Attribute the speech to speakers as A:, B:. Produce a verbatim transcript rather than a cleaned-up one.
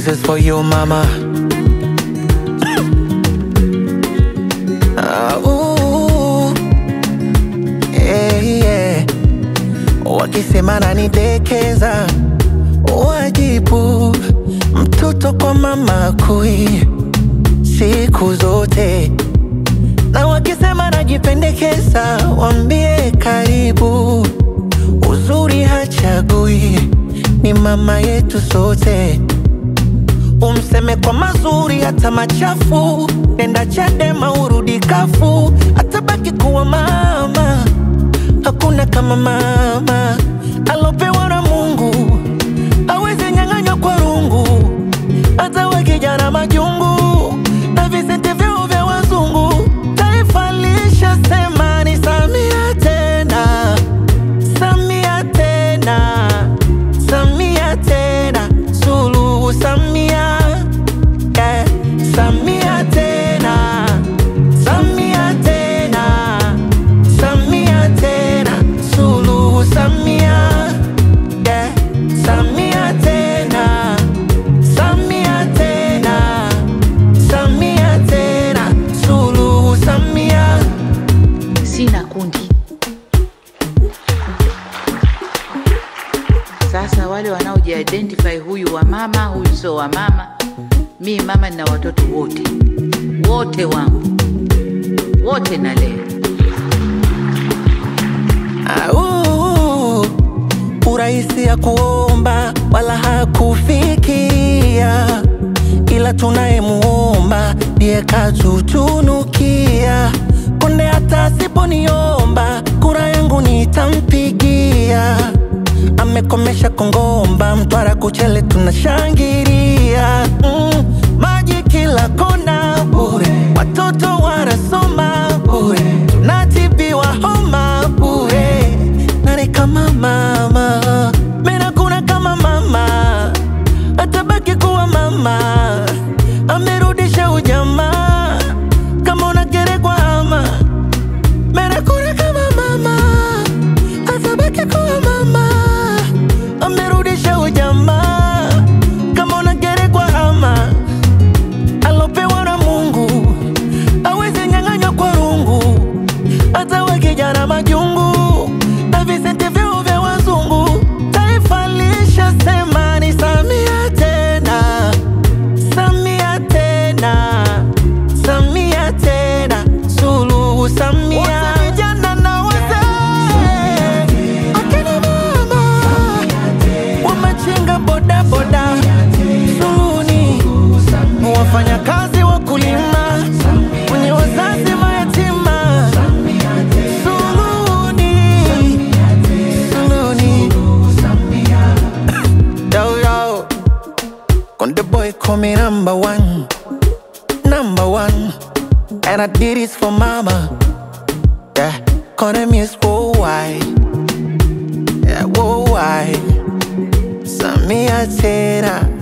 A: This is for you, mama. Ah, ooh, yeah, yeah. Wakisema nanidekeza, wajibu mtoto kwa mama kui siku zote. Na wakisema najipendekeza, wambie karibu. Uzuri hachagui, ni mama yetu sote. Umseme kwa mazuri hata machafu, nenda Chadema urudi kafu, atabaki kuwa mama. Hakuna kama mama alopewa na Mungu, hawezi nyang'anywa kwa rungu. Hata wakijana majungu na visenti vyao vya wazungu, taifa lishasema ni Samia tena, Samia tena, Samia tena, Suluhu Samia, yeah. Samia tena, Samia tena, Samia tena, Suluhu Samia, yeah. Samia tena, Samia tena, Samia tena, Suluhu Samia.
B: Sina kundi. Sasa wale wanaoji-identify huyu wa mama, huyu sio wa mama. Mi mama nina watoto wote. Wote wangu. Wote nalea.
A: Au urahisi ya kuomba wala hakufikia, ila tunayemuomba ndiye katutunukia. Konde hata asiponiomba, kura yangu nitampigia. Amekomesha Kongomba, Mtwara Kuchele tunashangilia. mm, Maji kila kona bure, watoto wanasoma bure, tunatibiwa homa bure. Nani kama mama? Mena kuna kama mama, atabaki kuwa mama. Amerudisha ujamaa, kama unagerekwa ama. Mena kuna kama mama, atabaki kuwa mama. Amerudisha ujamaa, kama unagerekwa ama. Alopewa na Mungu, hawezi nyang'anywa kwa rungu. Hata wakijana majungu na visenti vyao vya wazungu, taifa lishasema ni Samia tena, Samia tena, Samia tena, Suluhu Samia. Wote vijana na wazee, akina mama, wamachinga boda boda, Suluhuni, wafanya kazi wakulima, wenye wazazi mayatima, Suluhuni, Suluhuni. Yo, yo, Konde boy call me number one, number one. And I did this for mama, yeah. Konde Music worldwide, yeah, worldwide. Samia tena.